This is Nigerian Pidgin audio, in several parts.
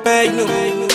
Magnum.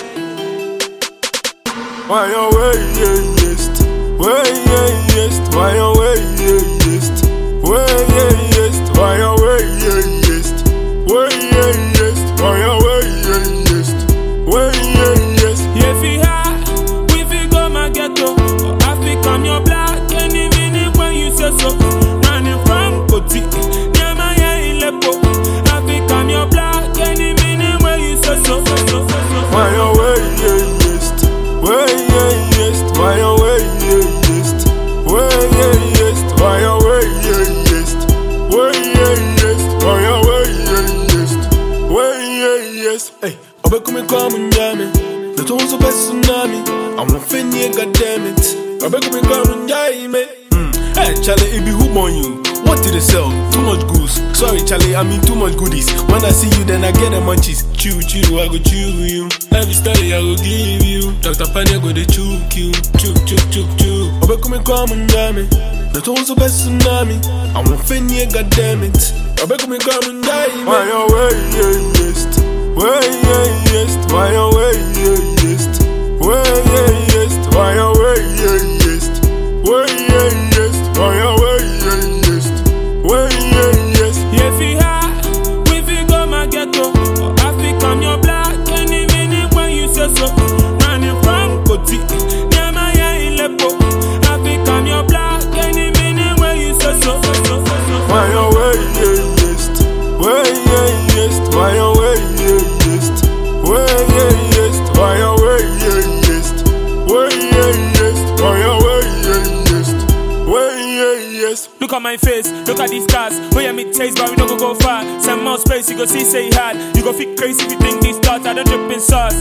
Why you waste? Why you waste? Why you waste? Why you waste? Why you waste? Why you waste? Why you waste? Why you waste? If you high, we fi go my ghetto. I fi come your black any minute when you say so. Running from Koti, near my Ilepo. I fi come your black any minute when you say so. Why you waste? Why you waste? Why you waste? Why you waste? Why you waste? Why you waste? Why you waste? Why you waste? Hey, I'll be come and jam it. The tones of a tsunami. I'm not finny, goddammit. I'll be come and jam it. Hey, Charlie, it be who on you? What did they sell? Too much goose. Sorry, Charlie, I mean too much goodies. When I see you, then I get the munchies. Chew, I go chew you. Every story I go give you. Dr. Panya go they choke you. Chew. I'll be come and jam it. The tones of a tsunami. I'm not finny, goddammit. I'll be come and jam it. Why you waste? Why you waste? Why you waste? Why you waste? Why you waste? Why you waste? Why you waste? Why you waste? If you high, we fi go my ghetto. I fi come your black any minute when you say so. Running from Koti, near my Ilepo. I fi come your black any minute when you say so. Why you waste? Why you waste? Why you waste? Why you waste? Why you waste? Why you waste? Why you waste? Why you waste? Look at my face, look at these scars. We are mid taste, but we don't go far. Some more space, you go see, say hard. You go feel crazy if you think these thoughts. I don't drip in sauce.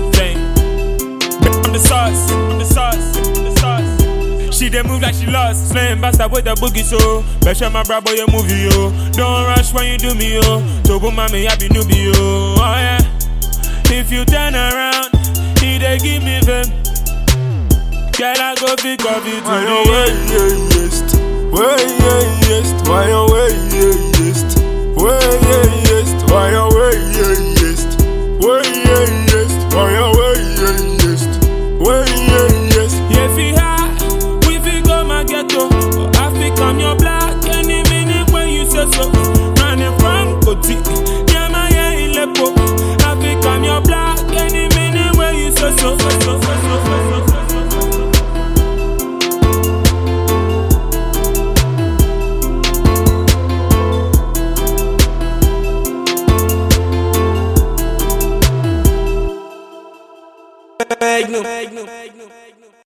I'm the sauce, I'm the sauce, I'm the sauce. She dey move like she lost. Slaying bastard with the boogie, so better my bra boy, you move yo. Don't rush when you do me, yo. Tobo mami, I be newbie, yo. Oh yeah. If you turn around, he dey give me them. Girl, I go pick up you to Why the you end. waste? Why you waste? Why you waste? Why you waste? Why you waste? Why you waste? Why you waste? Why you waste? If you high, we fi go my ghetto. I fi come your black any minute when you say so. Running from Koti, near my Ilepo. I fi come your black any minute when you say so. Magnum.